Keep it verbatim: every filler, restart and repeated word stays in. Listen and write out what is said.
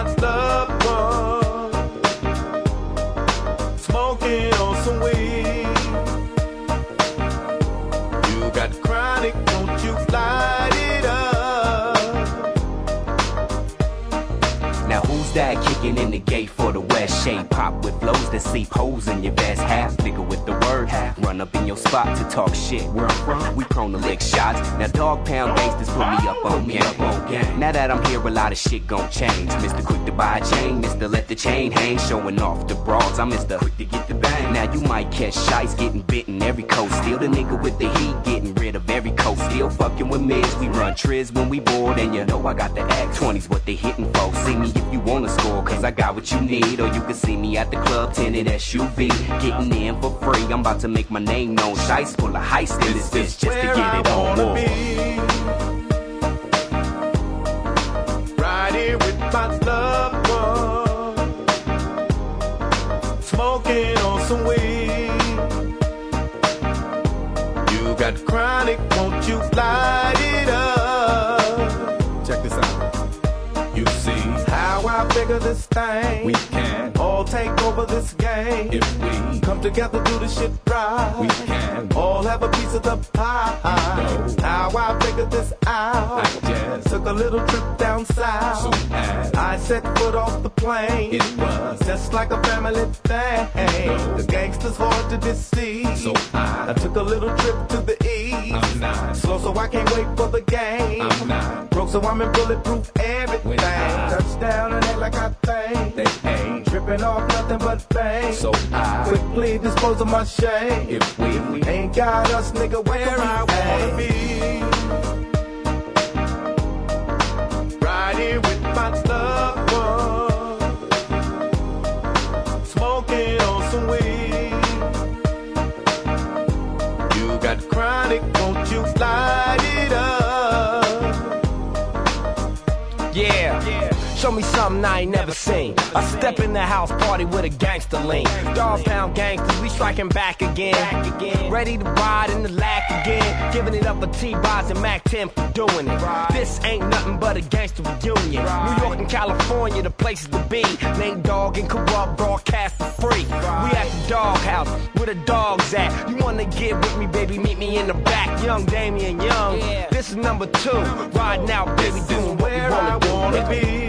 my loved one, smoking on some weed. You got chronic, won't you light it up? Now who's that kicking in the gate for the west? Shade pop with flows that seep holes in your vest. Half nigga with the word, half run up in your spot to talk shit. Where I'm from, we prone to lick shots. Now dog pound gangsters put me up on me up on game. Now that I'm here, a lot of shit gon' change. Mister Quick to buy a chain, Mister Let the chain hang, showing off the bras. I'm Mister Quick to get the bang. Now you might catch shites getting bitten every coast. Still the nigga with the heat, getting rid of every coast. Still fucking with mids, we run triz when we bored, and you know I got the act. twenties what they hitting for. See me if you wanna score, cause I got what you need. Or you can see me at the club, tinted S U V, getting in for free. I'm about to make my name known. Shice full of heist in this bitch just to get it on war. Right here with my loved one, smoking on some weed. You got chronic, won't you light it up? Check this out. You see how I figure this thing. We can all take over this game if we come together, do the shit right. We can all have a piece of the pie. You know how I figured this out. I just took a little trip down south. So as I set foot off the plane, it was just like a family thing. You know the gangsters hard to deceive. So I, I took a little trip to the east. I'm not slow, so I can't wait for the game. I'm not broke, so I'm in bulletproof everything. Touchdown and act like I think they ain't tripping off nothing but fame. So I quickly dispose of my shame. If we, if we ain't got us, nigga, where I wanna be. Right here with my loved one, smoking on some weed. You got chronic, won't you light it up? Yeah, yeah. Show me something I ain't never seen. I step in the house party with a gangster lean. Dog pound gangsters, we striking back again. Ready to ride in the lack again. Giving it up for T-Boz and Mac ten for doing it. This ain't nothing but a gangster reunion. New York and California, the places to be. Name Dog and Corrupt broadcast for free. We at the doghouse, where the dogs at. You wanna get with me, baby, meet me in the back. Young Damian Young, this is number two. Riding out, baby, doing what we wanna do. Be